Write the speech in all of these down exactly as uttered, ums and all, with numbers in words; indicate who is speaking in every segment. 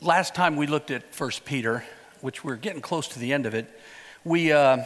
Speaker 1: last time we looked at First Peter, which we're getting close to the end of it, we uh,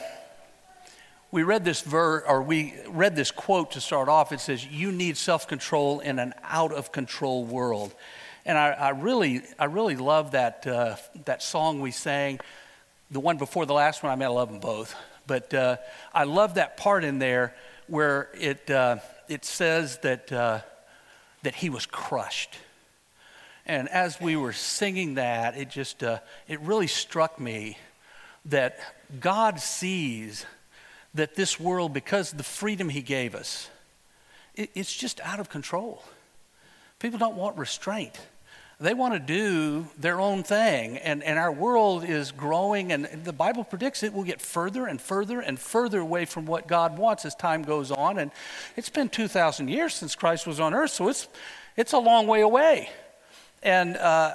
Speaker 1: we read this ver or we read this quote to start off. It says, "You need self-control in an out-of-control world," and I, I really I really love that uh, that song we sang, the one before the last one. I mean, I love them both, but uh, I love that part in there where it uh, it says that uh, that he was crushed. And as we were singing that, it just, uh, it really struck me that God sees that this world, because of the freedom he gave us, it, it's just out of control. People don't want restraint. They want to do their own thing. And, and our world is growing, and the Bible predicts it will get further and further and further away from what God wants as time goes on. And it's been two thousand years since Christ was on earth, so it's, it's a long way away. And uh,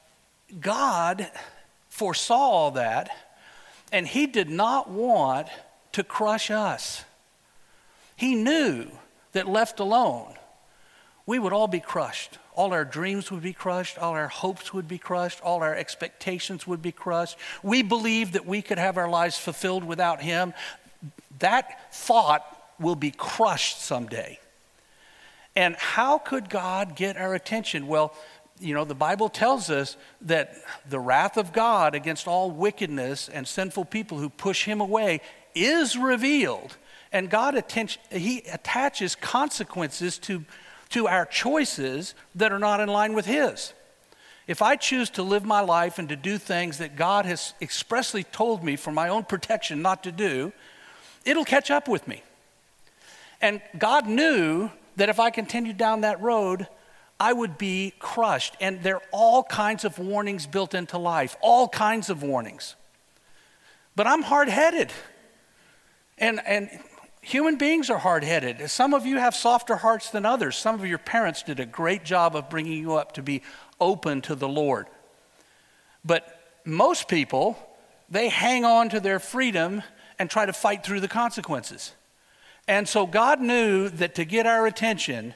Speaker 1: God foresaw all that, and he did not want to crush us. He knew that left alone, we would all be crushed. All our dreams would be crushed. All our hopes would be crushed. All our expectations would be crushed. We believed that we could have our lives fulfilled without him. That thought will be crushed someday. And how could God get our attention? Well, you know, the Bible tells us that the wrath of God against all wickedness and sinful people who push him away is revealed. And God atten- he attaches consequences to, to our choices that are not in line with his. If I choose to live my life and to do things that God has expressly told me for my own protection not to do, it'll catch up with me. And God knew that if I continued down that road, I would be crushed. And there are all kinds of warnings built into life, all kinds of warnings. But I'm hard-headed. And, and human beings are hard-headed. Some of you have softer hearts than others. Some of your parents did a great job of bringing you up to be open to the Lord. But most people, they hang on to their freedom and try to fight through the consequences. And so God knew that to get our attention,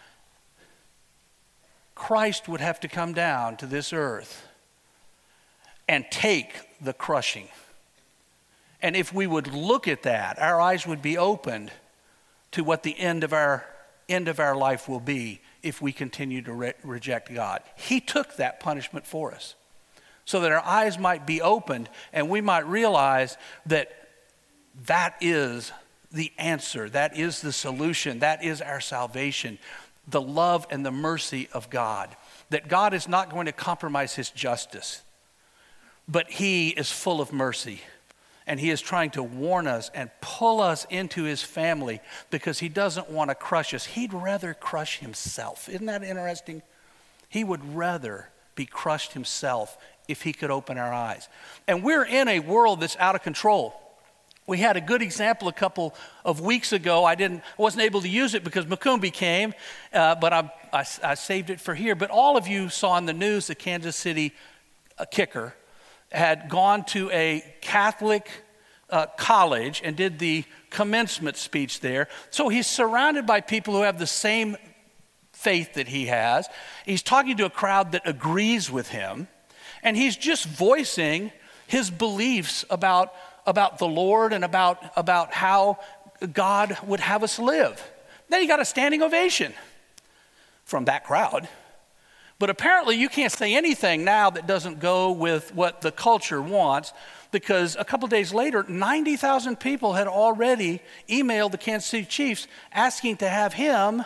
Speaker 1: Christ would have to come down to this earth and take the crushing. And if we would look at that, our eyes would be opened to what the end of our end of our life will be if we continue to re- reject God. He took that punishment for us so that our eyes might be opened and we might realize that that is the answer, that is the solution, that is our salvation. The love and the mercy of God, that God is not going to compromise his justice, but he is full of mercy, and he is trying to warn us and pull us into his family because he doesn't want to crush us. He'd rather crush himself. Isn't that interesting? He would rather be crushed himself if he could open our eyes. And we're in a world that's out of control. We had a good example a couple of weeks ago. I didn't, I wasn't able to use it because Macumbi came, uh, but I, I, I saved it for here. But all of you saw in the news the Kansas City uh, kicker had gone to a Catholic uh, college and did the commencement speech there. So he's surrounded by people who have the same faith that he has. He's talking to a crowd that agrees with him, and he's just voicing his beliefs about about the Lord and about, about how God would have us live. Then he got a standing ovation from that crowd. But apparently you can't say anything now that doesn't go with what the culture wants, because a couple days later, ninety thousand people had already emailed the Kansas City Chiefs asking to have him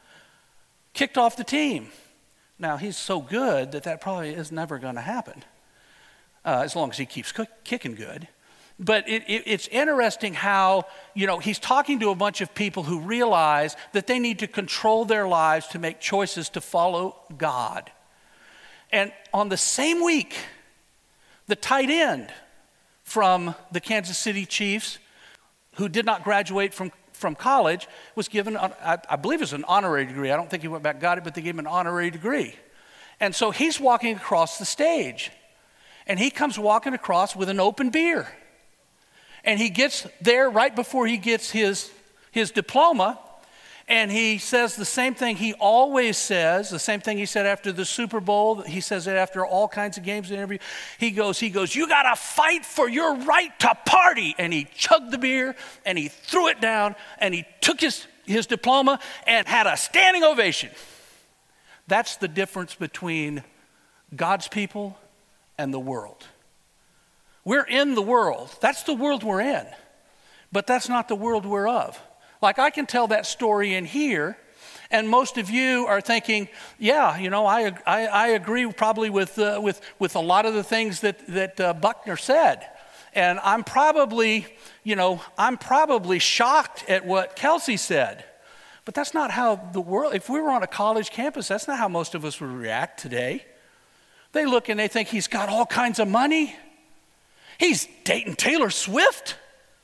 Speaker 1: kicked off the team. Now, he's so good that that probably is never going to happen, uh, as long as he keeps cook- kicking good. But it, it, it's interesting how, you know, he's talking to a bunch of people who realize that they need to control their lives to make choices to follow God. And on the same week, the tight end from the Kansas City Chiefs, who did not graduate from, from college, was given, I, I believe it was an honorary degree. I don't think he went back and got it, but they gave him an honorary degree. And so he's walking across the stage, and he comes walking across with an open beer. And he gets there right before he gets his, his diploma, And he says the same thing he always says, the same thing he said after the Super Bowl. He says it after all kinds of games and every. He goes, he goes, you got to fight for your right to party. And he chugged the beer and he threw it down and he took his, his diploma and had a standing ovation. That's the difference between God's people and the world. We're in the world. That's the world we're in. But that's not the world we're of. Like, I can tell that story in here, and most of you are thinking, yeah, you know, I I, I agree probably with uh, with with a lot of the things that that uh, Buckner said, and I'm probably, you know, I'm probably shocked at what Kelsey said, but that's not how the world. If we were on a college campus, that's not how most of us would react today. They look and they think he's got all kinds of money. He's dating Taylor Swift.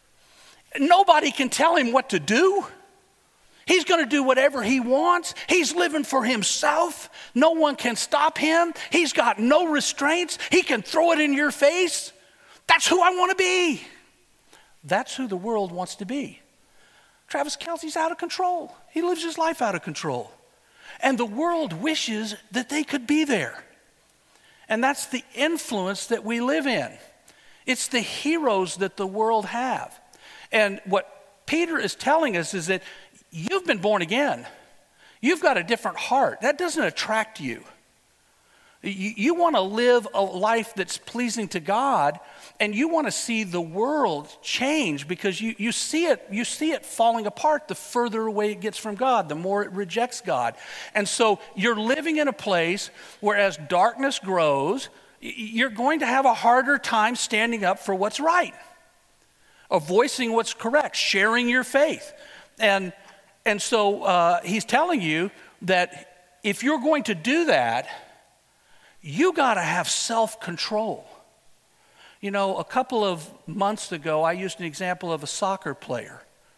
Speaker 1: Nobody can tell him what to do. He's going to do whatever he wants. He's living for himself. No one can stop him. He's got no restraints. He can throw it in your face. That's who I want to be. That's who the world wants to be. Travis Kelce's out of control. He lives his life out of control. And the world wishes that they could be there. And that's the influence that we live in. It's the heroes that the world have. And what Peter is telling us is that you've been born again. You've got a different heart. That doesn't attract you. You, you want to live a life that's pleasing to God, and you want to see the world change because you, you see it, you see it falling apart the further away it gets from God, the more it rejects God. And so you're living in a place where as darkness grows, you're going to have a harder time standing up for what's right, of voicing what's correct, sharing your faith. And, and so uh, he's telling you that if you're going to do that, you got to have self-control. You know, a couple of months ago, I used an example of a soccer player.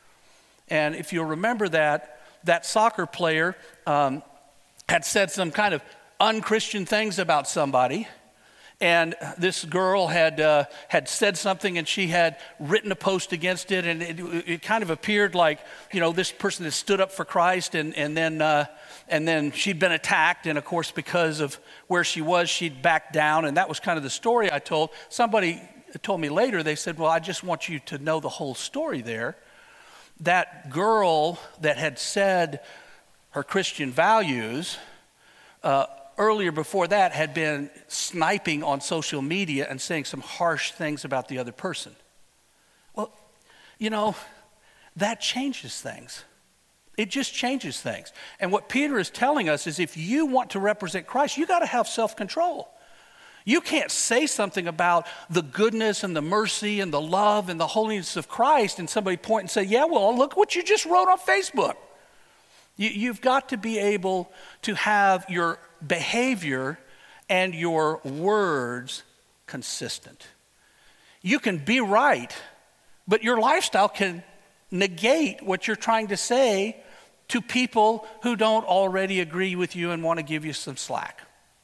Speaker 1: And if you'll remember that, that soccer player um, had said some kind of unchristian things about somebody. And this girl had uh, had said something, and she had written a post against it, and it, it kind of appeared like, you know, this person had stood up for Christ, and and then uh, and then she'd been attacked, and of course because of where she was, she'd backed down, and that was kind of the story I told. Somebody told me later, they said, well, I just want you to know the whole story there. That girl that had said her Christian values, uh, earlier before that had been sniping on social media and saying some harsh things about the other person. Well, you know, that changes things. It just changes things. And what Peter is telling us is if you want to represent Christ, you got to have self-control. You can't say something about the goodness and the mercy and the love and the holiness of Christ and somebody point and say, yeah, well, look what you just wrote on Facebook. You, you've got to be able to have your behavior and your words consistent. You can be right, but your lifestyle can negate what you're trying to say to people who don't already agree with you and want to give you some slack.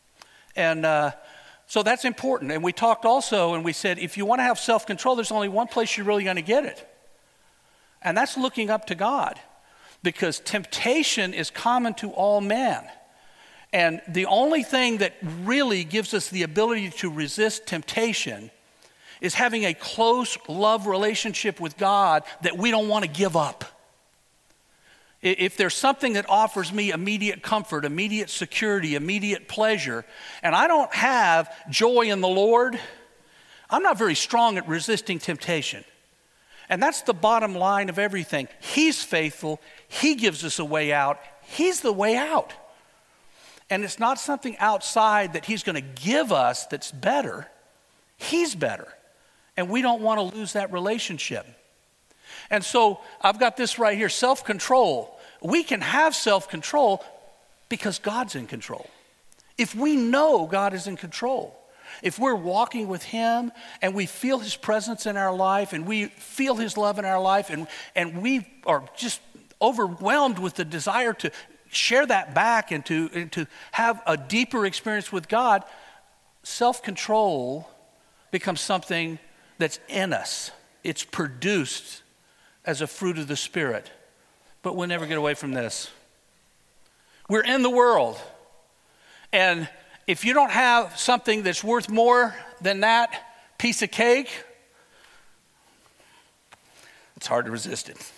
Speaker 1: And uh, so that's important. And we talked also, and we said, if you want to have self-control, there's only one place you're really going to get it. And that's looking up to God. Because temptation is common to all men. And the only thing that really gives us the ability to resist temptation is having a close love relationship with God that we don't want to give up. If there's something that offers me immediate comfort, immediate security, immediate pleasure, and I don't have joy in the Lord, I'm not very strong at resisting temptation. And that's the bottom line of everything. He's faithful. He gives us a way out. He's the way out. And it's not something outside that he's going to give us that's better. He's better. And we don't want to lose that relationship. And so I've got this right here, self-control. We can have self-control because God's in control. If we know God is in control, if we're walking with him and we feel his presence in our life and we feel his love in our life and, and we are just overwhelmed with the desire to share that back and to, and to have a deeper experience with God, self-control becomes something that's in us. It's produced as a fruit of the Spirit. but we'll never get away from this. We're in the world. And if you don't have something that's worth more than that piece of cake, it's hard to resist it.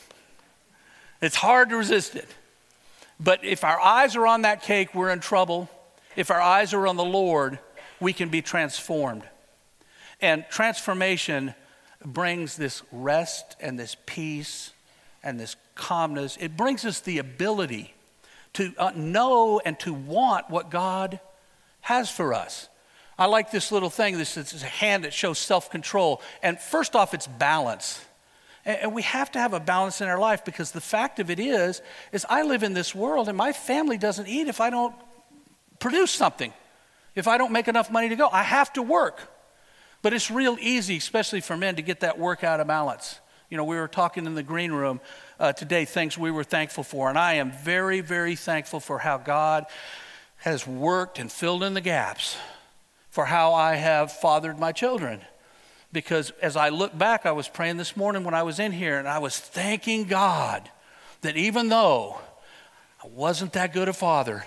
Speaker 1: It's hard to resist it. But if our eyes are on that cake, we're in trouble. If our eyes are on the Lord, we can be transformed. And transformation brings this rest and this peace and this calmness. It brings us the ability to uh, know and to want what God has for us. I like this little thing. This is a hand that shows self-control. And first off, it's balance. And, and we have to have a balance in our life, because the fact of it is, is I live in this world and my family doesn't eat if I don't produce something, if I don't make enough money to go. I have to work. But it's real easy, especially for men, to get that work out of balance. You know, we were talking in the green room uh, today, things we were thankful for. And I am very, very thankful for how God has worked and filled in the gaps for how I have fathered my children. Because as I look back, I was praying this morning when I was in here, and I was thanking God that even though I wasn't that good a father,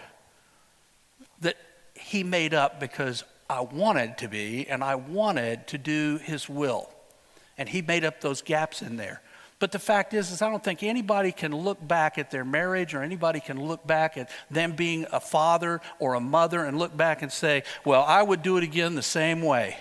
Speaker 1: that he made up because I wanted to be, and I wanted to do his will. And he made up those gaps in there. But the fact is, is I don't think anybody can look back at their marriage, or anybody can look back at them being a father or a mother and look back and say, well, I would do it again the same way.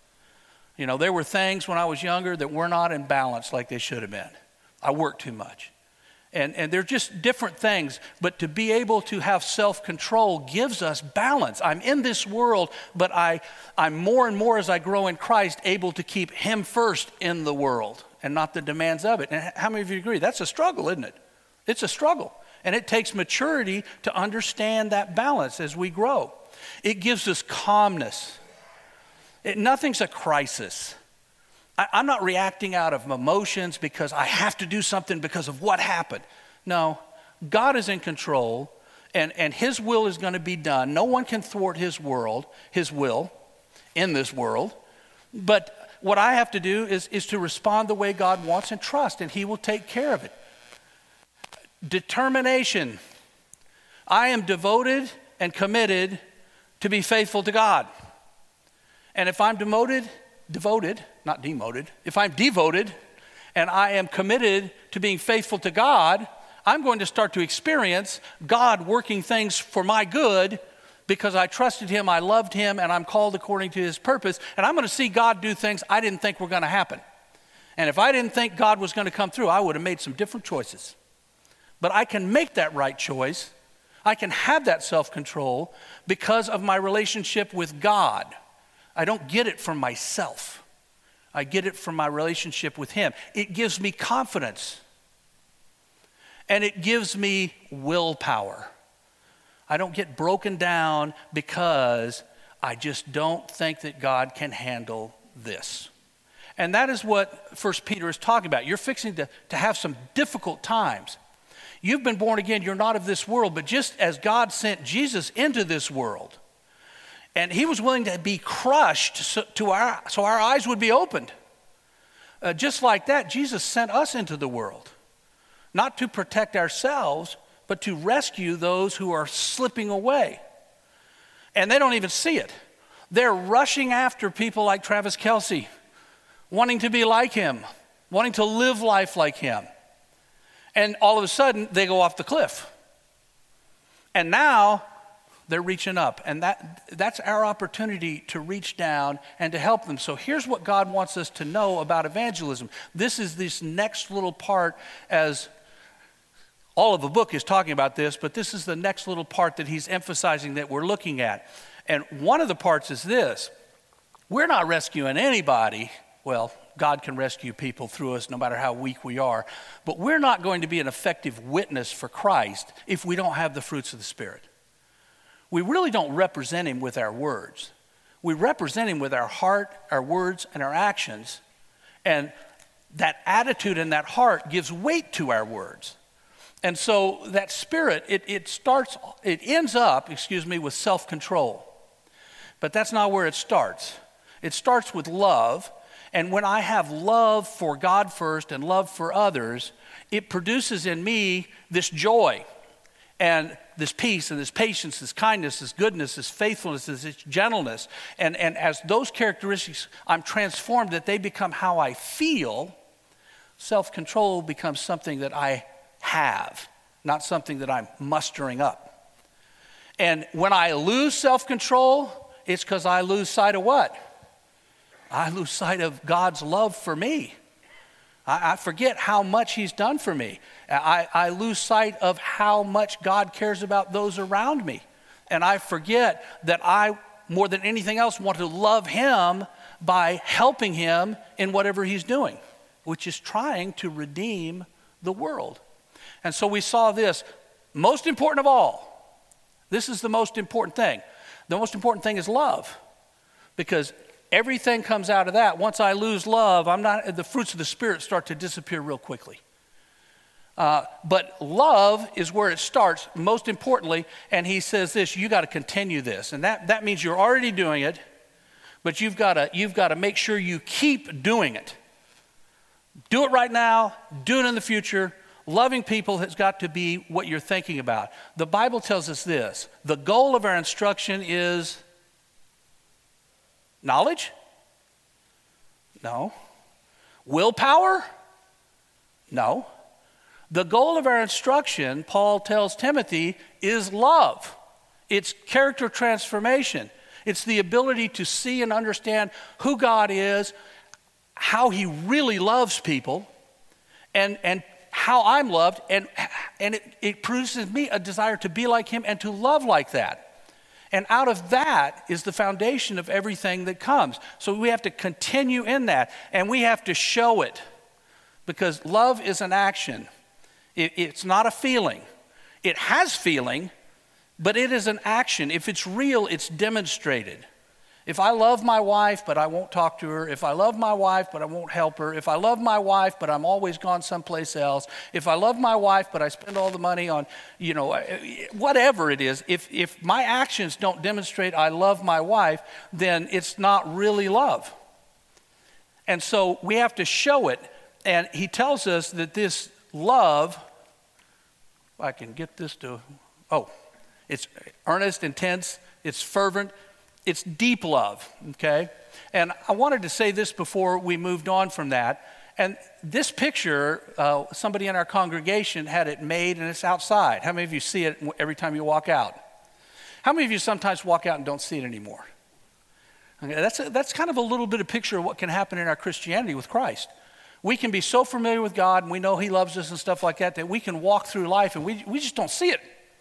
Speaker 1: You know, there were things when I was younger that were not in balance like they should have been. I worked too much. And, and they're just different things. But to be able to have self-control gives us balance. I'm in this world, but I, I'm more and more, as I grow in Christ, able to keep him first in the world and not the demands of it. And how many of you agree? That's a struggle, isn't it? It's a struggle. And it takes maturity to understand that balance as we grow. It gives us calmness. It, nothing's a crisis. I, I'm not reacting out of emotions because I have to do something because of what happened. No, God is in control, and, and his will is going to be done. No one can thwart his world, his will in this world. But what I have to do is, is to respond the way God wants and trust, and he will take care of it. Determination. I am devoted and committed to be faithful to God. And if I'm demoted, devoted, not demoted, if I'm devoted and I am committed to being faithful to God, I'm going to start to experience God working things for my good, because I trusted him, I loved him, and I'm called according to his purpose. And I'm going to see God do things I didn't think were going to happen. And if I didn't think God was going to come through, I would have made some different choices. But I can make that right choice. I can have that self-control because of my relationship with God. I don't get it from myself. I get it from my relationship with him. It gives me confidence. And it gives me willpower. I don't get broken down because I just don't think that God can handle this. And that is what First Peter is talking about. You're fixing to, to have some difficult times. You've been born again. You're not of this world. But just as God sent Jesus into this world, and he was willing to be crushed so, to our, so our eyes would be opened. Uh, just like that, Jesus sent us into the world, not to protect ourselves, but to rescue those who are slipping away. And they don't even see it. They're rushing after people like Travis Kelce, wanting to be like him, wanting to live life like him. And all of a sudden, they go off the cliff. And now, they're reaching up. And that that's our opportunity to reach down and to help them. So here's what God wants us to know about evangelism. This is this next little part, as all of the book is talking about this, but this is the next little part that he's emphasizing that we're looking at. And one of the parts is this. We're not rescuing anybody. Well, God can rescue people through us no matter how weak we are. But we're not going to be an effective witness for Christ if we don't have the fruits of the Spirit. We really don't represent him with our words. We represent him with our heart, our words, and our actions. And that attitude and that heart gives weight to our words. And so that spirit, it, it starts, it ends up, excuse me, with self-control. But that's not where it starts. It starts with love. And when I have love for God first and love for others, it produces in me this joy and this peace and this patience, this kindness, this goodness, this faithfulness, this gentleness. And, and as those characteristics, I'm transformed that they become how I feel. Self-control becomes something that I have, not something that I'm mustering up. And when I lose self-control, it's because I lose sight of what? I lose sight of God's love for me. I, I forget how much he's done for me. I, I lose sight of how much God cares about those around me. And I forget that I, more than anything else, want to love him by helping him in whatever he's doing, which is trying to redeem the world. And so we saw this. Most important of all, this is the most important thing. The most important thing is love, because everything comes out of that. Once I lose love, I'm not, the fruits of the Spirit start to disappear real quickly. Uh, but love is where it starts, most importantly, and he says this, you got to continue this. And that, that means you're already doing it, but you've got to you've got to make sure you keep doing it. Do it right now, do it in the future. Loving people has got to be what you're thinking about. The Bible tells us this, the goal of our instruction is knowledge? No. Willpower? No. The goal of our instruction, Paul tells Timothy, is love. It's character transformation. It's the ability to see and understand who God is, how he really loves people, and, and how I'm loved, and, and it, it produces me a desire to be like him and to love like that. And out of that is the foundation of everything that comes. So we have to continue in that, and we have to show it, because love is an action. It, it's not a feeling. It has feeling, but it is an action. If it's real, it's demonstrated. If I love my wife, but I won't talk to her, if I love my wife, but I won't help her, if I love my wife, but I'm always gone someplace else, if I love my wife, but I spend all the money on, you know, whatever it is, if, if my actions don't demonstrate I love my wife, then it's not really love. And so we have to show it. And he tells us that this love, if I can get this to, oh, it's earnest, intense, it's fervent, it's deep love, okay? And I wanted to say this before we moved on from that. And this picture, uh, somebody in our congregation had it made, and it's outside. How many of you see it every time you walk out? How many of you sometimes walk out and don't see it anymore? Okay, that's, a, that's kind of a little bit of picture of what can happen in our Christianity with Christ. We can be so familiar with God, and we know he loves us and stuff like that, that we can walk through life, and we, we just don't see it.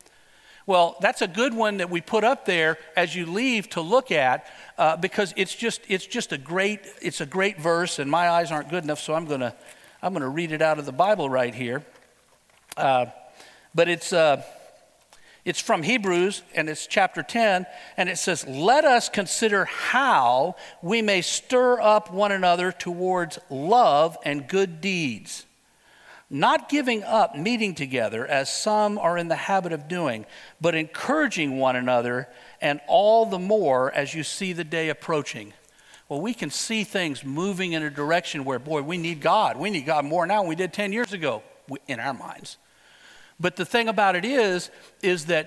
Speaker 1: Well, that's a good one that we put up there as you leave to look at, uh, because it's just it's just a great it's a great verse, and my eyes aren't good enough, so I'm gonna I'm gonna read it out of the Bible right here. Uh, but it's uh, it's from Hebrews, and it's chapter ten, and it says, "Let us consider how we may stir up one another towards love and good deeds, not giving up meeting together as some are in the habit of doing, but encouraging one another, and all the more as you see the day approaching." Well, we can see things moving in a direction where, boy, we need God. We need God more now than we did ten years ago in our minds. But the thing about it is, is that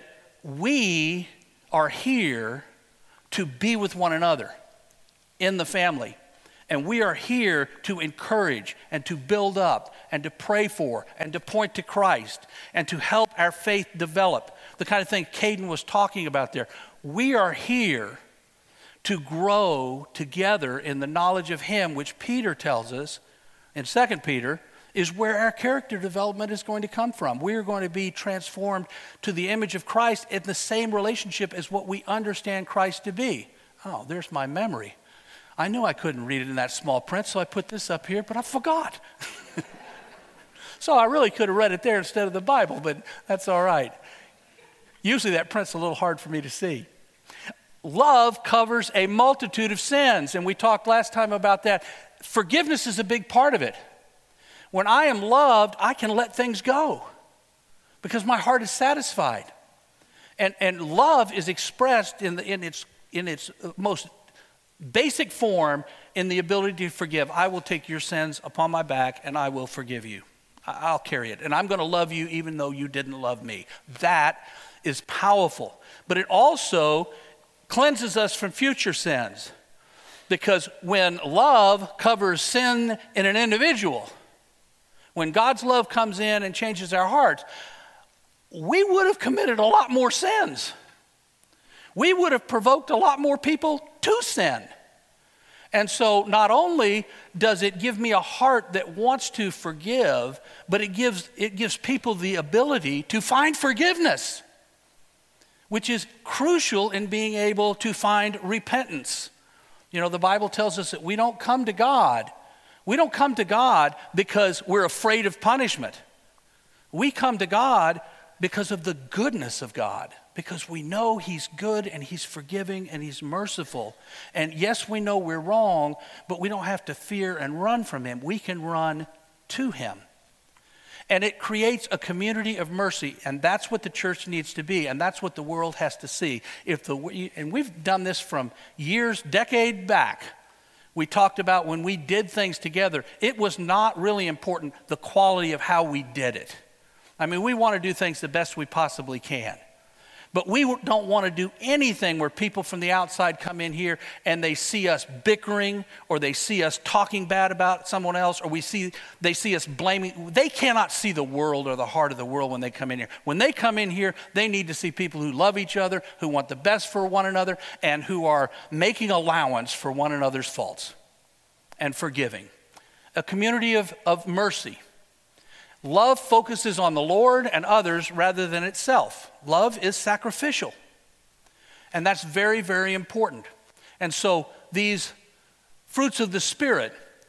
Speaker 1: we are here to be with one another in the family. And we are here to encourage and to build up and to pray for and to point to Christ and to help our faith develop. The kind of thing Caden was talking about there. We are here to grow together in the knowledge of him, which Peter tells us in Second Peter is where our character development is going to come from. We are going to be transformed to the image of Christ in the same relationship as what we understand Christ to be. Oh, there's my memory. I knew I couldn't read it in that small print, so I put this up here, but I forgot. So I really could have read it there instead of the Bible, but that's all right. Usually that print's a little hard for me to see. Love covers a multitude of sins, and we talked last time about that. Forgiveness is a big part of it. When I am loved, I can let things go because my heart is satisfied. And, and love is expressed in, the, in, its, in its most basic form in the ability to forgive. I will take your sins upon my back and I will forgive you. I'll carry it. And I'm going to love you even though you didn't love me. That is powerful. But it also cleanses us from future sins. Because when love covers sin in an individual, when God's love comes in and changes our hearts, we would have committed a lot more sins. We would have provoked a lot more people to sin. And so not only does it give me a heart that wants to forgive, but it gives, it gives people the ability to find forgiveness, which is crucial in being able to find repentance. You know, the Bible tells us that we don't come to God. We don't come to God because we're afraid of punishment. We come to God because of the goodness of God, because we know he's good and he's forgiving and he's merciful. And yes, we know we're wrong, but we don't have to fear and run from him. We can run to him. And it creates a community of mercy, and that's what the church needs to be, and that's what the world has to see. If the and we've done this from years, decade back. We talked about when we did things together, it was not really important the quality of how we did it. I mean, we want to do things the best we possibly can. But we don't want to do anything where people from the outside come in here and they see us bickering, or they see us talking bad about someone else, or we see they see us blaming. They cannot see the world or the heart of the world when they come in here. When they come in here, they need to see people who love each other, who want the best for one another, and who are making allowance for one another's faults and forgiving. A community of, of mercy. Love focuses on the Lord and others rather than itself. Love is sacrificial. And that's very, very important. And so these fruits of the Spirit,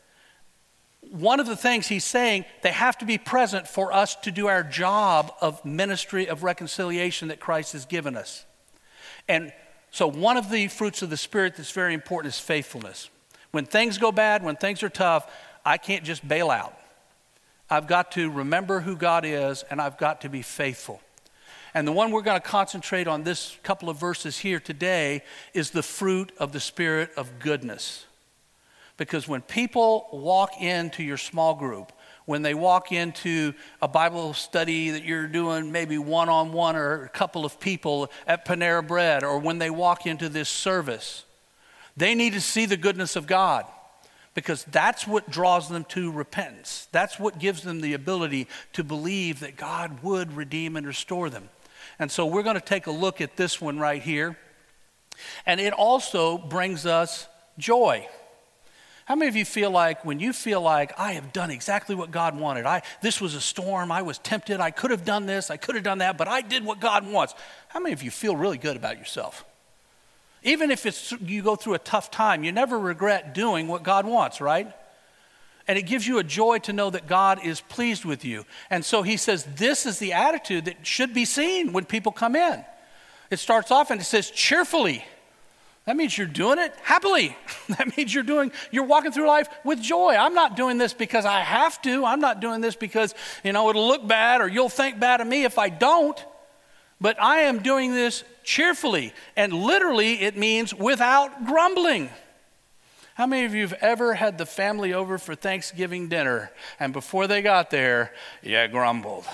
Speaker 1: one of the things he's saying, they have to be present for us to do our job of ministry of reconciliation that Christ has given us. And so one of the fruits of the Spirit that's very important is faithfulness. When things go bad, when things are tough, I can't just bail out. I've got to remember who God is, and I've got to be faithful. And the one we're going to concentrate on this couple of verses here today is the fruit of the Spirit of goodness. Because when people walk into your small group, when they walk into a Bible study that you're doing maybe one-on-one or a couple of people at Panera Bread, or when they walk into this service, they need to see the goodness of God. Because that's what draws them to repentance. That's what gives them the ability to believe that God would redeem and restore them. And so we're going to take a look at this one right here. And it also brings us joy. How many of you feel like when you feel like I have done exactly what God wanted, I this was a storm, I was tempted, I could have done this, I could have done that, but I did what God wants. How many of you feel really good about yourself? Even if it's you go through a tough time, you never regret doing what God wants, right? And it gives you a joy to know that God is pleased with you. And so he says this is the attitude that should be seen when people come in. It starts off and it says cheerfully. That means you're doing it happily. That means you're doing, you're walking through life with joy. I'm not doing this because I have to. I'm not doing this because, you know, it'll look bad or you'll think bad of me if I don't. But I am doing this cheerfully, and literally it means without grumbling. How many of you have ever had the family over for Thanksgiving dinner, and before they got there, you grumbled?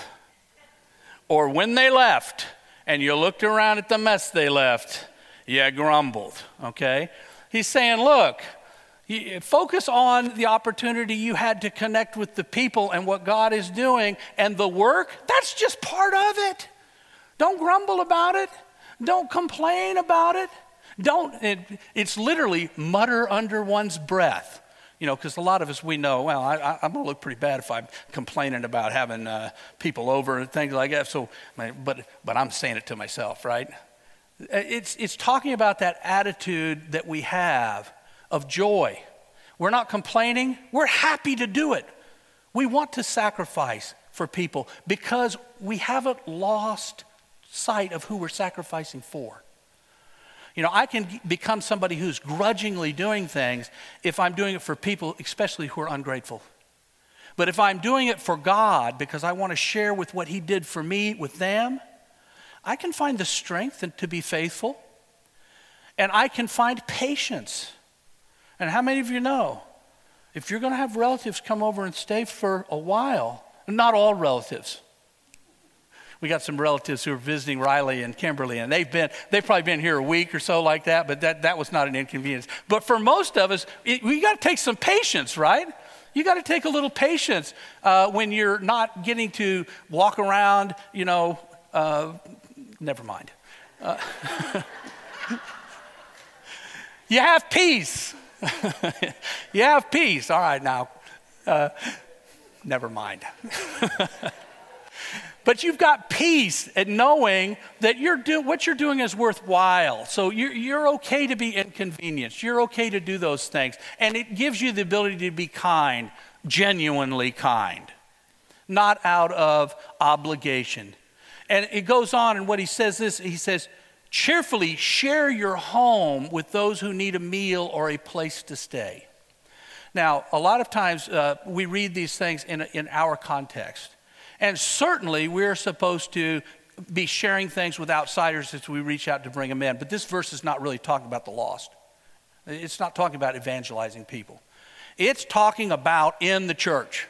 Speaker 1: Or when they left, and you looked around at the mess they left, you grumbled, okay? He's saying, look, focus on the opportunity you had to connect with the people and what God is doing, and the work, that's just part of it. Don't grumble about it. Don't complain about it. Don't, it, it's literally mutter under one's breath. You know, because a lot of us, we know, well, I, I, I'm going to look pretty bad if I'm complaining about having uh, people over and things like that. So, but but I'm saying it to myself, right? It's it's talking about that attitude that we have of joy. We're not complaining. We're happy to do it. We want to sacrifice for people because we haven't lost sight of who we're sacrificing for. You know, I can become somebody who's grudgingly doing things if I'm doing it for people, especially who are ungrateful. But if I'm doing it for God because I want to share with what he did for me with them, I can find the strength to be faithful, and I can find patience. And how many of you know, if you're going to have relatives come over and stay for a while, Not all relatives. We got some relatives who are visiting Riley and Kimberly, and they've been, they've probably been here a week or so like that, but that, that was not an inconvenience. But for most of us, it, we got to take some patience, right? You got to take a little patience uh, when you're not getting to walk around, you know, uh, never mind. Uh, you have peace. You have peace. All right, now, uh, never mind. But you've got peace at knowing that you're do, what you're doing is worthwhile. So you're, you're okay to be inconvenienced. You're okay to do those things. And it gives you the ability to be kind, genuinely kind, not out of obligation. And it goes on, and what he says this, he says, cheerfully share your home with those who need a meal or a place to stay. Now, a lot of times uh, we read these things in, in our context. And certainly we're supposed to be sharing things with outsiders as we reach out to bring them in. But this verse is not really talking about the lost. It's not talking about evangelizing people. It's talking about in the church.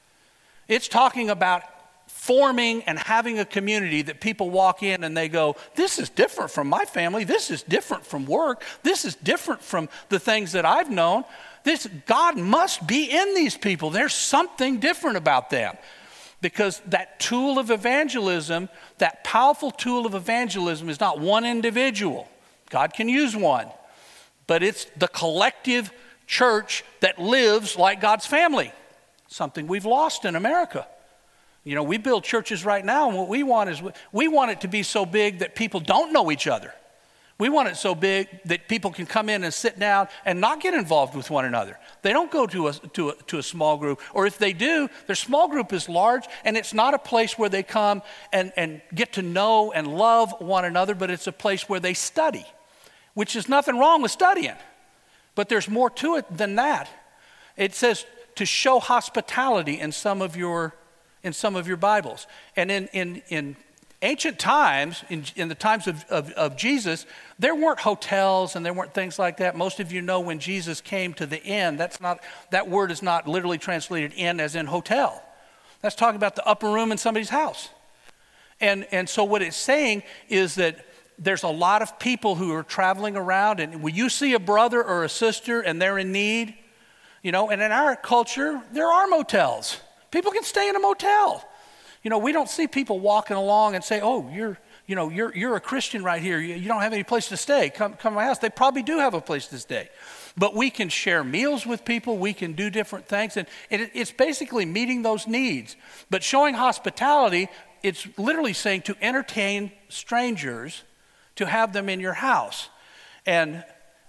Speaker 1: It's talking about forming and having a community that people walk in and they go, this is different from my family. This is different from work. This is different from the things that I've known. This God must be in these people. There's something different about them. Because that tool of evangelism, that powerful tool of evangelism is not one individual. God can use one. But it's the collective church that lives like God's family. Something we've lost in America. You know, we build churches right now, and what we want is, we want it to be so big that people don't know each other. We want it so big that people can come in and sit down and not get involved with one another. They don't go to a, to a, to a small group. Or if they do, their small group is large, and it's not a place where they come and, and get to know and love one another, but it's a place where they study, which is nothing wrong with studying. But there's more to it than that. It says to show hospitality in some of your, in some of your Bibles. And in, in, in ancient times, in, in the times of, of, of Jesus, there weren't hotels and there weren't things like that. Most of you know when Jesus came to the inn, that's not, that word is not literally translated inn as in hotel. That's talking about the upper room in somebody's house. And, and so what it's saying is that there's a lot of people who are traveling around, and when you see a brother or a sister and they're in need, you know, and in our culture, there are motels. People can stay in a motel. You know, we don't see people walking along and say, oh, you're, you know, you're you're a Christian right here. You, you don't have any place to stay. Come, come to my house. They probably do have a place to stay. But we can share meals with people. We can do different things. And it, it's basically meeting those needs. But showing hospitality, it's literally saying to entertain strangers, to have them in your house. And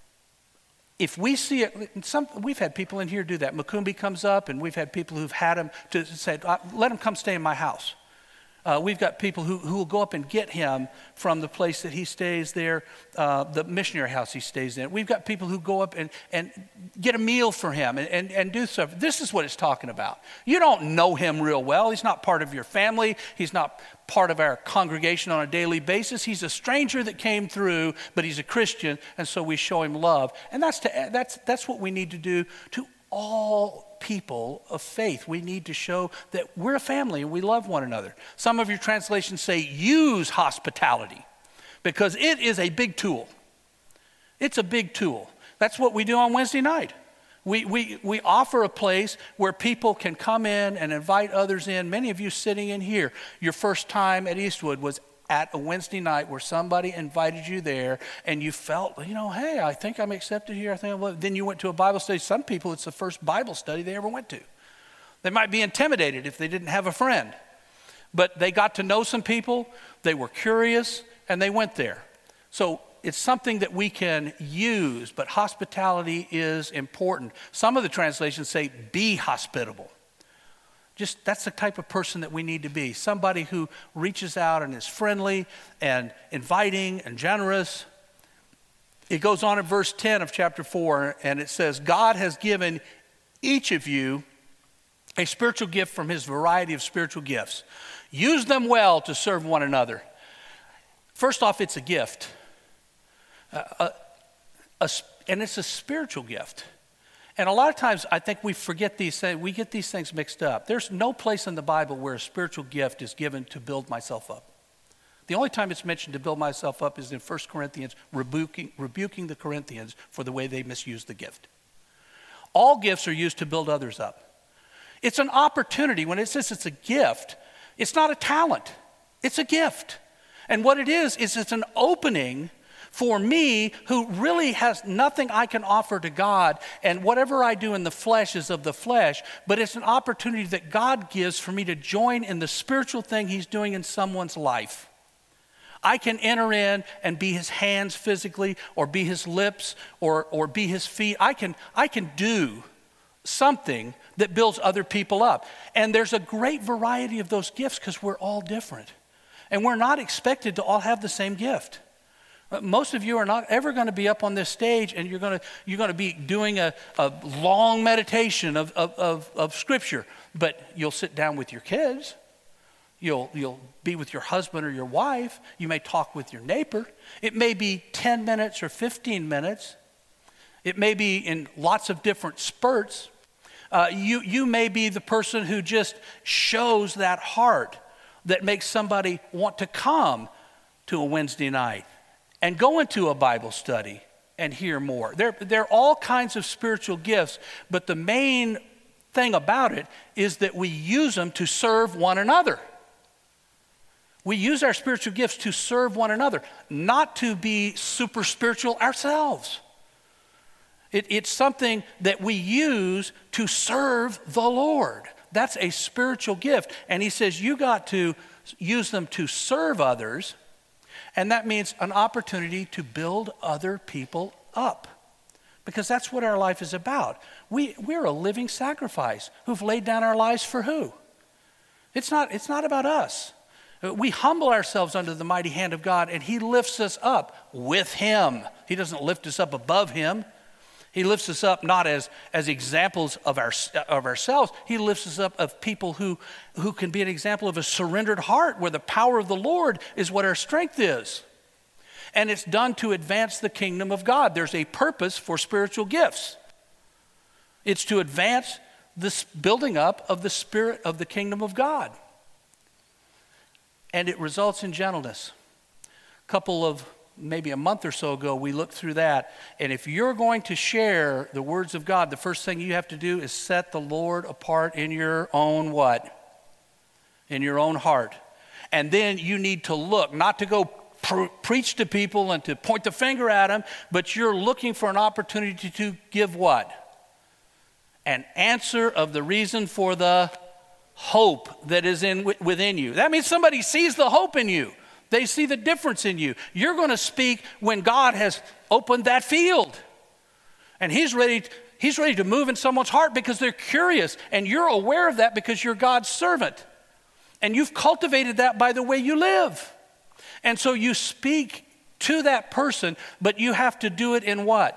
Speaker 1: if we see it, some, we've had people in here do that. Makumbi comes up, and we've had people who've had him to say, let him come stay in my house. Uh, we've got people who, who will go up and get him from the place that he stays there, uh, the missionary house he stays in. We've got people who go up and, and get a meal for him and, and, and do stuff. This is what it's talking about. You don't know him real well. He's not part of your family. He's not part of our congregation on a daily basis. He's a stranger that came through, but he's a Christian, and so we show him love. And that's, to, that's, that's what we need to do to all people of faith. We need to show that we're a family and we love one another. Some of your translations say use hospitality, because it is a big tool. It's a big tool. That's what we do on Wednesday night. We, we, we offer a place where people can come in and invite others in. Many of you sitting in here, your first time at Eastwood was at a Wednesday night where somebody invited you there and you felt, you know, hey, I think I'm accepted here. I think I'm, then you went to a Bible study. Some people, it's the first Bible study they ever went to. They might be intimidated if they didn't have a friend. But they got to know some people, they were curious, and they went there. So it's something that we can use, but hospitality is important. Some of the translations say, be hospitable. Just that's the type of person that we need to be. Somebody who reaches out and is friendly and inviting and generous. It goes on in verse ten of chapter four, and it says, God has given each of you a spiritual gift from his variety of spiritual gifts. Use them well to serve one another. First off, it's a gift. Uh, a, a, and it's a spiritual gift. And a lot of times I think we forget these things, we get these things mixed up. There's no place in the Bible where a spiritual gift is given to build myself up. The only time it's mentioned to build myself up is in First Corinthians, rebuking, rebuking the Corinthians for the way they misused the gift. All gifts are used to build others up. It's an opportunity. When it says it's a gift, it's not a talent. It's a gift. And what it is, is it's an opening for me who really has nothing I can offer to God, and whatever I do in the flesh is of the flesh, but it's an opportunity that God gives for me to join in the spiritual thing he's doing in someone's life. I can enter in and be his hands physically, or be his lips, or, or be his feet. I can, I can do something that builds other people up. And there's a great variety of those gifts because we're all different. And we're not expected to all have the same gift. Most of you are not ever going to be up on this stage and you're going to, you're going to be doing a, a long meditation of, of, of, of Scripture. But you'll sit down with your kids. You'll, you'll be with your husband or your wife. You may talk with your neighbor. It may be ten minutes or fifteen minutes. It may be in lots of different spurts. Uh, you, you may be the person who just shows that heart that makes somebody want to come to a Wednesday night and go into a Bible study and hear more. There, there are all kinds of spiritual gifts, but the main thing about it is that we use them to serve one another. We use our spiritual gifts to serve one another, not to be super spiritual ourselves. It, it's something that we use to serve the Lord. That's a spiritual gift. And he says you got to use them to serve others, and that means an opportunity to build other people up. Because that's what our life is about. We, we're a living sacrifice who've laid down our lives for who? It's not, it's not about us. We humble ourselves under the mighty hand of God, and he lifts us up with him. He doesn't lift us up above him. He lifts us up not as, as examples of, our, of ourselves. He lifts us up of people who, who can be an example of a surrendered heart, where the power of the Lord is what our strength is. And it's done to advance the kingdom of God. There's a purpose for spiritual gifts. It's to advance this building up of the spirit of the kingdom of God. And it results in gentleness. A couple of, maybe a month or so ago, we looked through that. And if you're going to share the words of God, the first thing you have to do is set the Lord apart in your own what? In your own heart. And then you need to look, not to go pre- preach to people and to point the finger at them, but you're looking for an opportunity to give what? An answer of the reason for the hope that is in within you. That means somebody sees the hope in you. They see the difference in you. You're going to speak when God has opened that field. And he's ready, he's ready to move in someone's heart because they're curious. And you're aware of that because you're God's servant. And you've cultivated that by the way you live. And so you speak to that person, but you have to do it in what?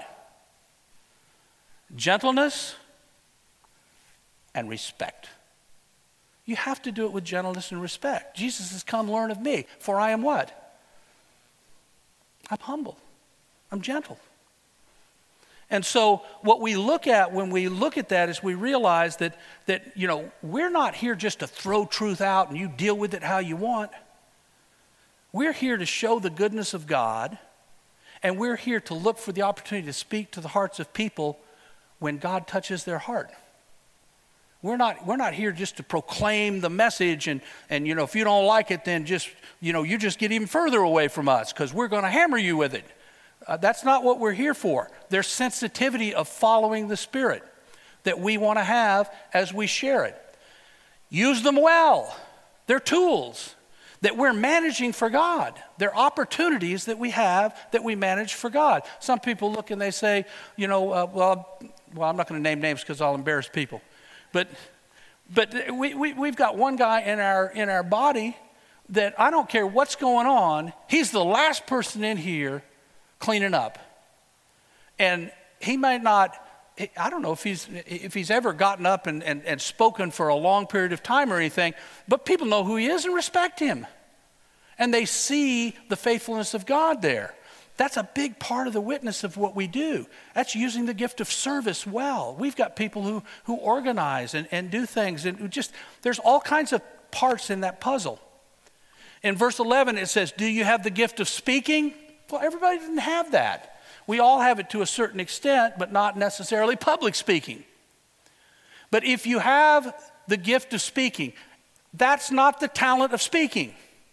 Speaker 1: Gentleness and respect. You have to do it with gentleness and respect. Jesus says, come learn of me, for I am what? I'm humble. I'm gentle. And so what we look at when we look at that is we realize that, that you know, we're not here just to throw truth out and you deal with it how you want. We're here to show the goodness of God, and we're here to look for the opportunity to speak to the hearts of people when God touches their heart. We're not, we're not here just to proclaim the message and, and, you know, if you don't like it, then just, you know, you just get even further away from us because we're going to hammer you with it. Uh, that's not what we're here for. There's sensitivity of following the Spirit that we want to have as we share it. Use them well. They're tools that we're managing for God. They're opportunities that we have that we manage for God. Some people look and they say, you know, uh, well, well, I'm not going to name names because I'll embarrass people. But but we, we, we've got one guy in our in our body that I don't care what's going on, he's the last person in here cleaning up. And he might not, I don't know if he's if he's ever gotten up and, and, and spoken for a long period of time or anything, but people know who he is and respect him. And they see the faithfulness of God there. That's a big part of the witness of what we do. That's using the gift of service well. We've got people who, who organize and, and do things, and just, there's all kinds of parts in that puzzle. In verse eleven, it says, do you have the gift of speaking? Well, everybody didn't have that. We all have it to a certain extent, but not necessarily public speaking. But if you have the gift of speaking, that's not the talent of speaking.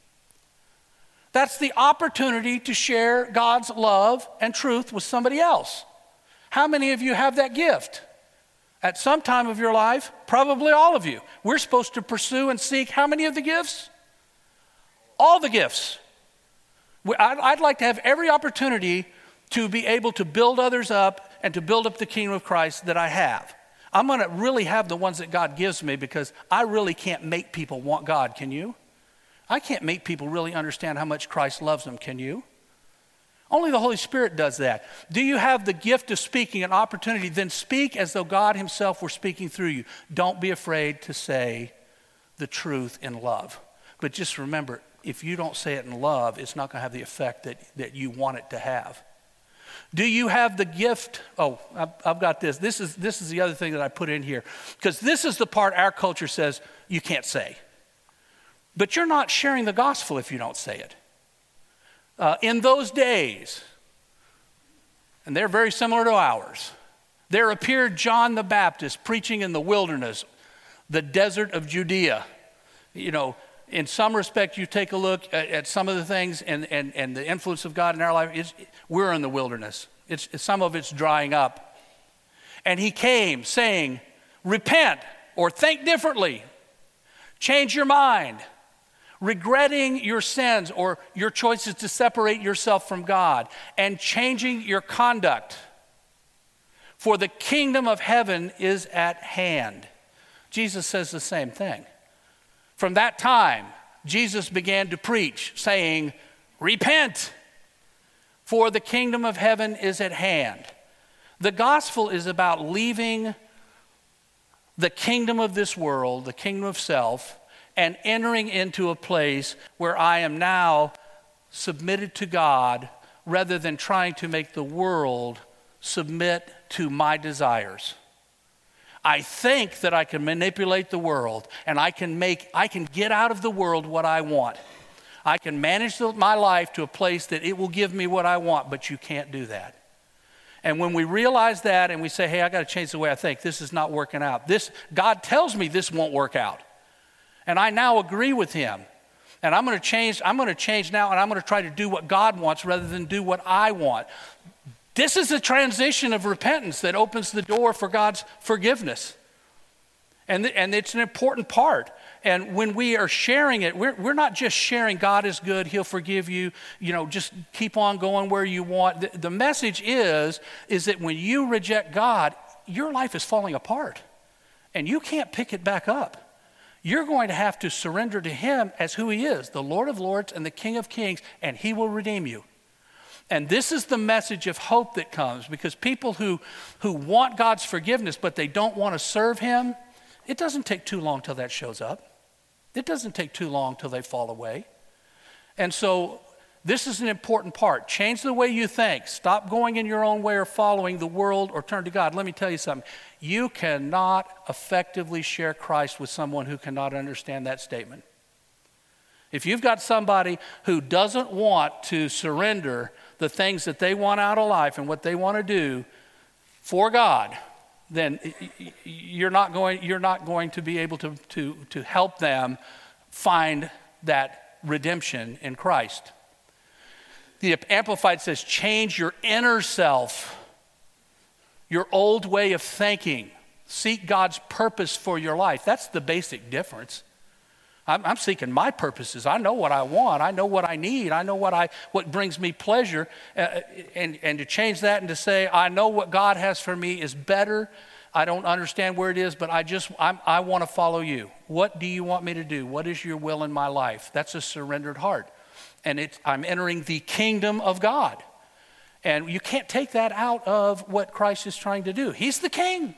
Speaker 1: That's the opportunity to share God's love and truth with somebody else. How many of you have that gift? At some time of your life, probably all of you. We're supposed to pursue and seek how many of the gifts? All the gifts. I'd like to have every opportunity to be able to build others up and to build up the kingdom of Christ that I have. I'm going to really have the ones that God gives me, because I really can't make people want God, can you? I can't make people really understand how much Christ loves them, can you? Only the Holy Spirit does that. Do you have the gift of speaking, an opportunity? Then speak as though God himself were speaking through you. Don't be afraid to say the truth in love. But just remember, if you don't say it in love, it's not going to have the effect that, that you want it to have. Do you have the gift? Oh, I've, I've got this. This is, this is the other thing that I put in here, because this is the part our culture says you can't say. But you're not sharing the gospel if you don't say it. Uh, in those days, and they're very similar to ours, there appeared John the Baptist preaching in the wilderness, the desert of Judea. You know, in some respect, you take a look at, at some of the things and, and, and the influence of God in our life. Is we're in the wilderness. It's, some of it's drying up. And he came saying, repent or think differently. Change your mind. Regretting your sins or your choices to separate yourself from God, and changing your conduct. For the kingdom of heaven is at hand. Jesus says the same thing. From that time, Jesus began to preach, saying, repent, for the kingdom of heaven is at hand. The gospel is about leaving the kingdom of this world, the kingdom of self, and entering into a place where I am now submitted to God, rather than trying to make the world submit to my desires. I think that I can manipulate the world, and I can make, I can get out of the world what I want. I can manage the, my life to a place that it will give me what I want, but you can't do that. And when we realize that and we say, hey, I got to change the way I think, this is not working out. This, God tells me this won't work out. And I now agree with him. And I'm going to change, I'm going to change now, and I'm going to try to do what God wants rather than do what I want. This is a transition of repentance that opens the door for God's forgiveness. And, th- and it's an important part. And when we are sharing it, we're, we're not just sharing God is good, he'll forgive you, you know, just keep on going where you want. The, the message is, is that when you reject God, your life is falling apart. And you can't pick it back up. You're going to have to surrender to him as who he is, the Lord of Lords and the King of Kings, and he will redeem you. And this is the message of hope that comes, because people who, who want God's forgiveness but they don't want to serve him, it doesn't take too long till that shows up. It doesn't take too long till they fall away. And so this is an important part. Change the way you think. Stop going in your own way or following the world, or turn to God. Let me tell you something. You cannot effectively share Christ with someone who cannot understand that statement. If you've got somebody who doesn't want to surrender the things that they want out of life and what they want to do for God, then you're not going, you're not going to be able to, to, to help them find that redemption in Christ. The Amplified says, change your inner self, your old way of thinking. Seek God's purpose for your life. That's the basic difference. I'm, I'm seeking my purposes. I know what I want. I know what I need. I know what I what brings me pleasure. Uh, and, and to change that and to say, I know what God has for me is better. I don't understand where it is, but I just, I'm, I want to follow you. What do you want me to do? What is your will in my life? That's a surrendered heart. And it's, I'm entering the kingdom of God. And you can't take that out of what Christ is trying to do. He's the king.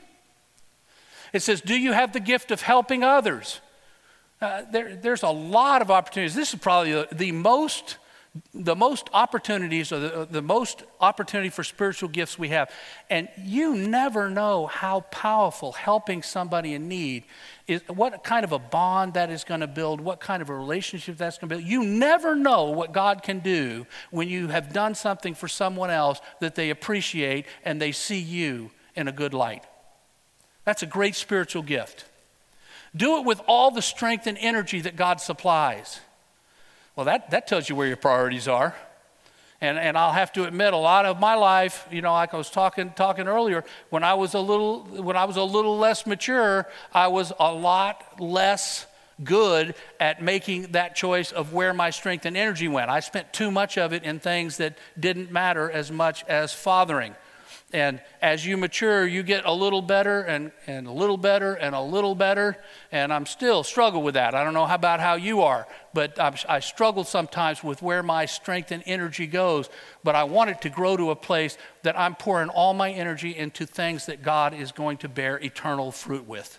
Speaker 1: It says, do you have the gift of helping others? Uh, there, there's a lot of opportunities. This is probably the, the most the most opportunities, or the, the most opportunity for spiritual gifts we have. And you never know how powerful helping somebody in need is, what kind of a bond that is going to build, what kind of a relationship that's going to build. You never know what God can do when you have done something for someone else that they appreciate and they see you in a good light. That's a great spiritual gift. Do it with all the strength and energy that God supplies. Well, that, that tells you where your priorities are. And, and I'll have to admit, a lot of my life, you know, like I was talking talking earlier, when I was a little when I was a little less mature, I was a lot less good at making that choice of where my strength and energy went. I spent too much of it in things that didn't matter as much as fathering. And as you mature, you get a little better and, and a little better and a little better. And I'm still struggle with that. I don't know how about how you are, but I'm, I struggle sometimes with where my strength and energy goes. But I want it to grow to a place that I'm pouring all my energy into things that God is going to bear eternal fruit with.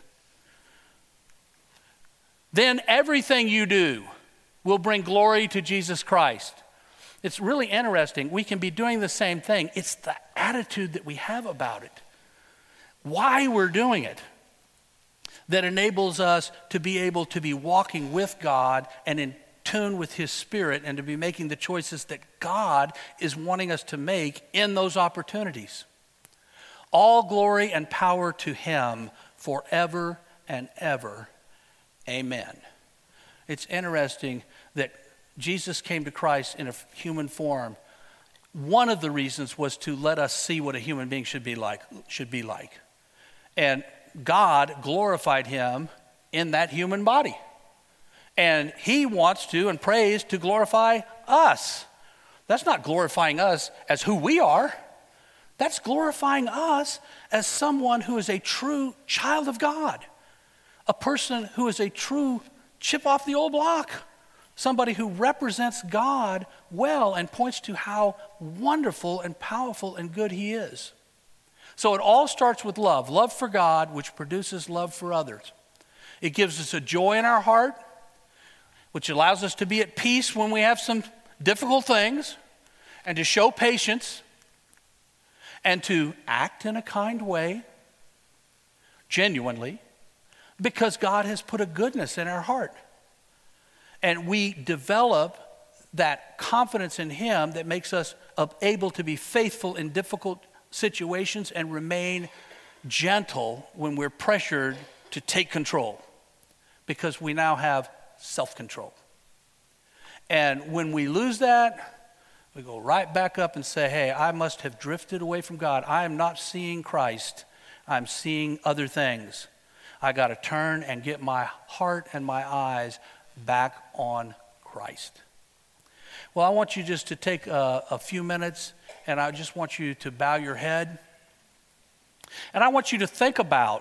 Speaker 1: Then everything you do will bring glory to Jesus Christ. It's really interesting. We can be doing the same thing. It's the attitude that we have about it, why we're doing it, that enables us to be able to be walking with God and in tune with His Spirit and to be making the choices that God is wanting us to make in those opportunities. All glory and power to Him forever and ever. Amen. It's interesting that Jesus came to Christ in a human form. One of the reasons was to let us see what a human being should be like, should be like. And God glorified Him in that human body. And He wants to and prays to glorify us. That's not glorifying us as who we are. That's glorifying us as someone who is a true child of God. A person who is a true chip off the old block. Somebody who represents God well and points to how wonderful and powerful and good He is. So it all starts with love. Love for God, which produces love for others. It gives us a joy in our heart, which allows us to be at peace when we have some difficult things, and to show patience, and to act in a kind way, genuinely, because God has put a goodness in our heart. And we develop that confidence in Him that makes us able to be faithful in difficult situations and remain gentle when we're pressured to take control, because we now have self-control. And when we lose that, we go right back up and say, hey, I must have drifted away from God. I am not seeing Christ. I'm seeing other things. I got to turn and get my heart and my eyes back on Christ. Well, I want you just to take a, a few minutes, and I just want you to bow your head. And I want you to think about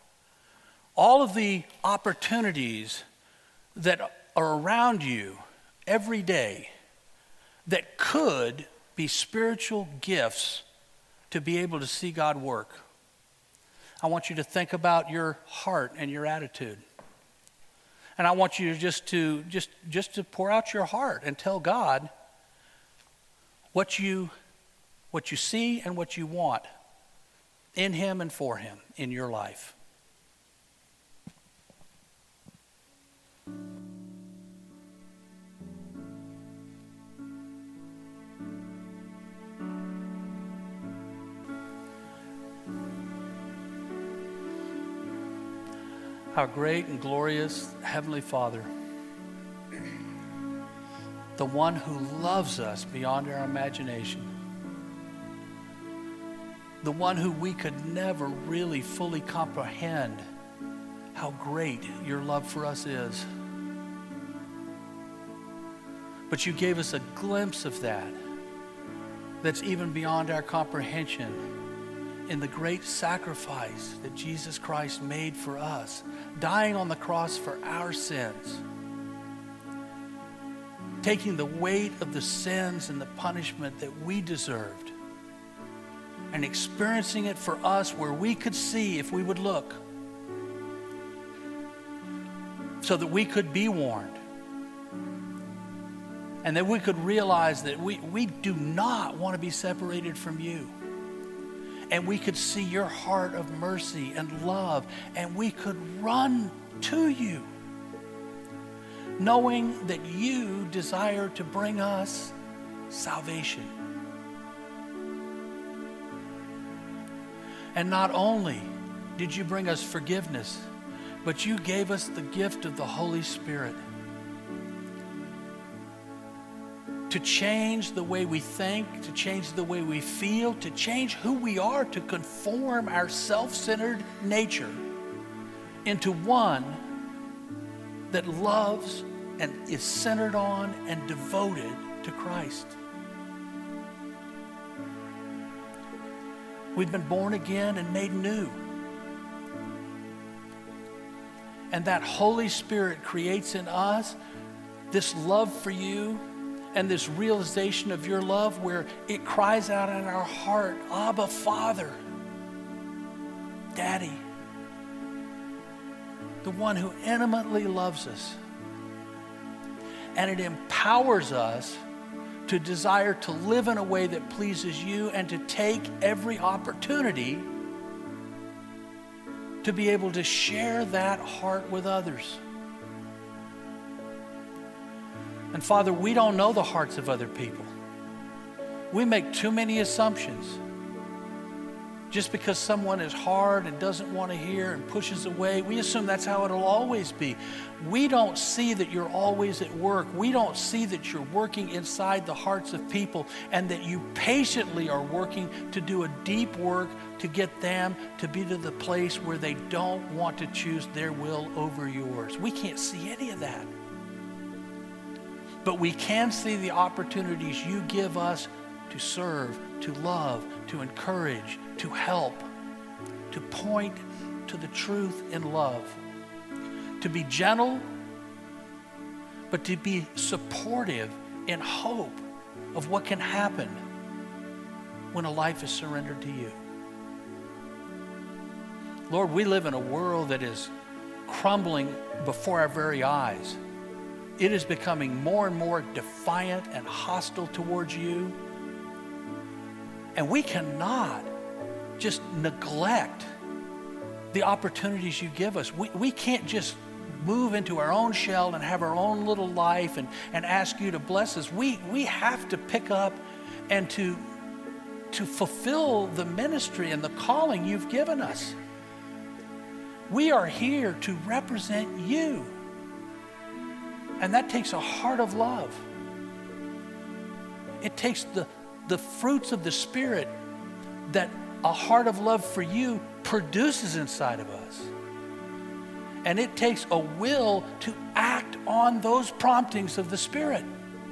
Speaker 1: all of the opportunities that are around you every day that could be spiritual gifts to be able to see God work. I want you to think about your heart and your attitude. And I want you just to just just to pour out your heart and tell God what you what you see and what you want in Him and for Him in your life. Our great and glorious Heavenly Father, the one who loves us beyond our imagination, the one who we could never really fully comprehend how great your love for us is. But you gave us a glimpse of that that's even beyond our comprehension in the great sacrifice that Jesus Christ made for us, dying on the cross for our sins, taking the weight of the sins and the punishment that we deserved, and experiencing it for us where we could see if we would look, so that we could be warned. And that we could realize that we, we do not want to be separated from you. And we could see your heart of mercy and love, and we could run to you, knowing that you desire to bring us salvation. And not only did you bring us forgiveness, but you gave us the gift of the Holy Spirit to change the way we think, to change the way we feel, to change who we are, to conform our self-centered nature into one that loves and is centered on and devoted to Christ. We've been born again and made new. And that Holy Spirit creates in us this love for you and this realization of your love where it cries out in our heart, Abba, Father, Daddy, the one who intimately loves us. And it empowers us to desire to live in a way that pleases you and to take every opportunity to be able to share that heart with others. And Father, we don't know the hearts of other people. We make too many assumptions. Just because someone is hard and doesn't want to hear and pushes away, we assume that's how it'll always be. We don't see that you're always at work. We don't see that you're working inside the hearts of people and that you patiently are working to do a deep work to get them to be to the place where they don't want to choose their will over yours. We can't see any of that. But we can see the opportunities you give us to serve, to love, to encourage, to help, to point to the truth in love, to be gentle, but to be supportive in hope of what can happen when a life is surrendered to you. Lord, we live in a world that is crumbling before our very eyes. It is becoming more and more defiant and hostile towards you. And we cannot just neglect the opportunities you give us. We, we can't just move into our own shell and have our own little life and, and ask you to bless us. We, we have to pick up and to, to fulfill the ministry and the calling you've given us. We are here to represent you. And that takes a heart of love. It takes the, the fruits of the Spirit that a heart of love for you produces inside of us. And it takes a will to act on those promptings of the Spirit.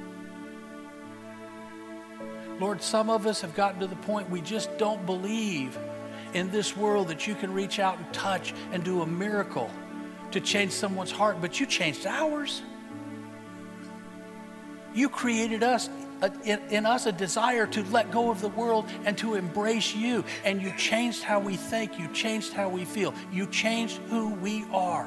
Speaker 1: Lord, some of us have gotten to the point we just don't believe in this world that you can reach out and touch and do a miracle to change someone's heart, but you changed ours. You created us, uh, in, in us a desire to let go of the world and to embrace you. And you changed how we think. You changed how we feel. You changed who we are.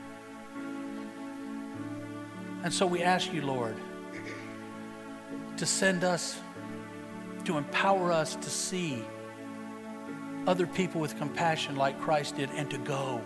Speaker 1: And so we ask you, Lord, to send us, to empower us to see other people with compassion like Christ did and to go.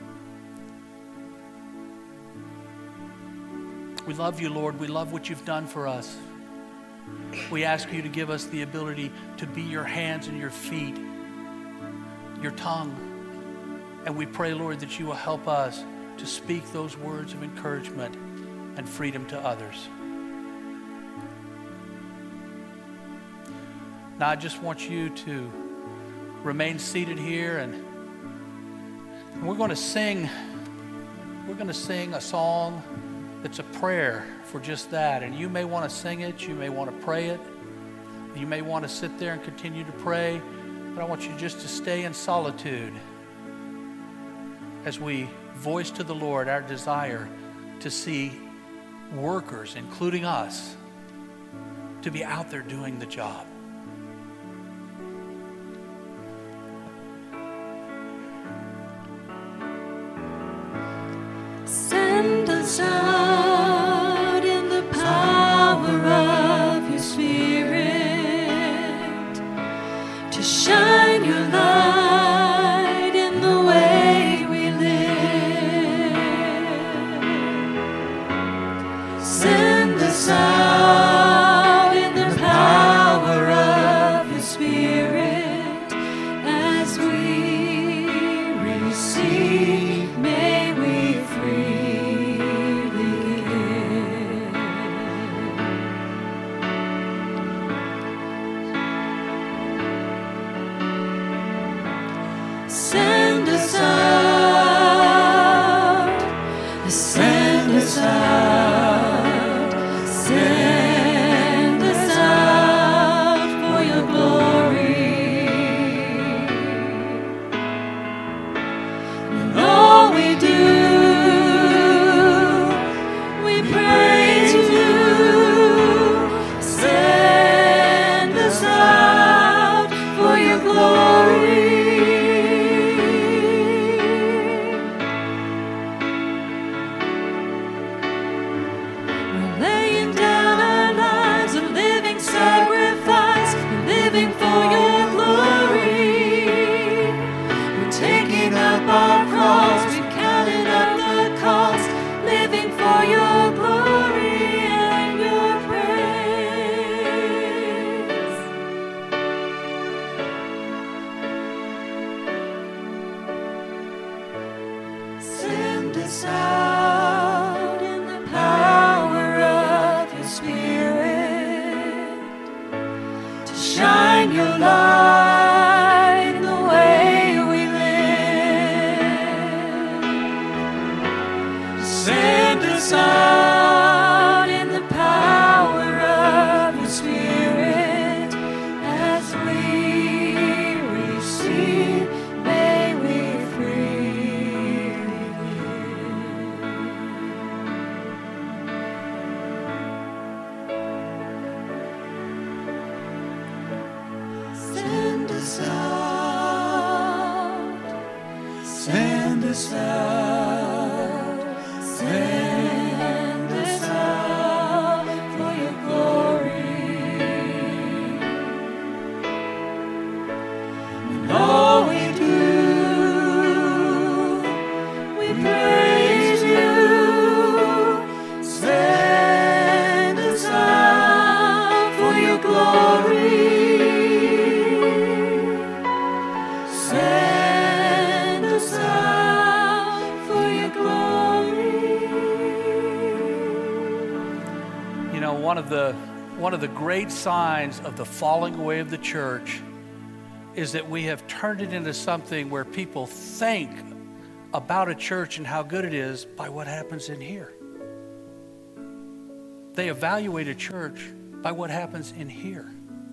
Speaker 1: We love you, Lord. We love what you've done for us. We ask you to give us the ability to be your hands and your feet, your tongue. And we pray, Lord, that you will help us to speak those words of encouragement and freedom to others. Now, I just want you to remain seated here, and we're going to sing, we're going to sing a song that's a prayer for just that. And you may want to sing it, you may want to pray it, you may want to sit there and continue to pray, but I want you just to stay in solitude as we voice to the Lord our desire to see workers, including us, to be out there doing the job.
Speaker 2: Send us out in the power Send us out, send us out for your glory. And all we do, we praise you. Send us out for your glory. Send us out for your glory.
Speaker 1: You know, one of the one of the great signs of the falling away of the church is that we have turned it into something where people think about a church and how good it is by what happens in here. They evaluate a church by what happens in here.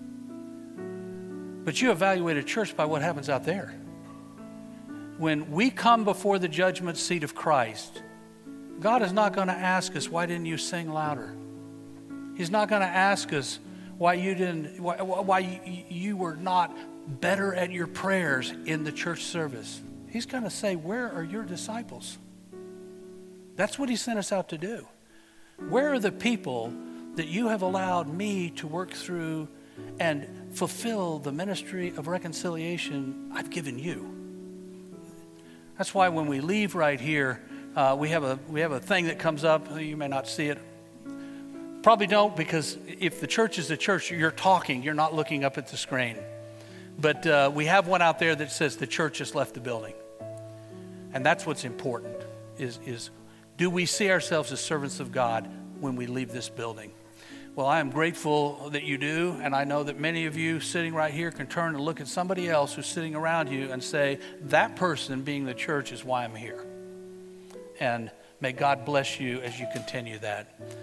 Speaker 1: But you evaluate a church by what happens out there. When we come before the judgment seat of Christ, God is not going to ask us, why didn't you sing louder? He's not going to ask us why you didn't, why, why you, you were not better at your prayers in the church service. He's going to say, where are your disciples? That's what he sent us out to do. Where are the people that you have allowed me to work through and fulfill the ministry of reconciliation I've given you? That's why when we leave right here, uh, we have a we have a thing that comes up. You may not see it. Probably don't, because if the church is the church, you're talking. You're not looking up at the screen. But uh, we have one out there that says the church has left the building. And that's what's important, is, is do we see ourselves as servants of God when we leave this building? Well, I am grateful that you do, and I know that many of you sitting right here can turn and look at somebody else who's sitting around you and say, that person being the church is why I'm here. And may God bless you as you continue that.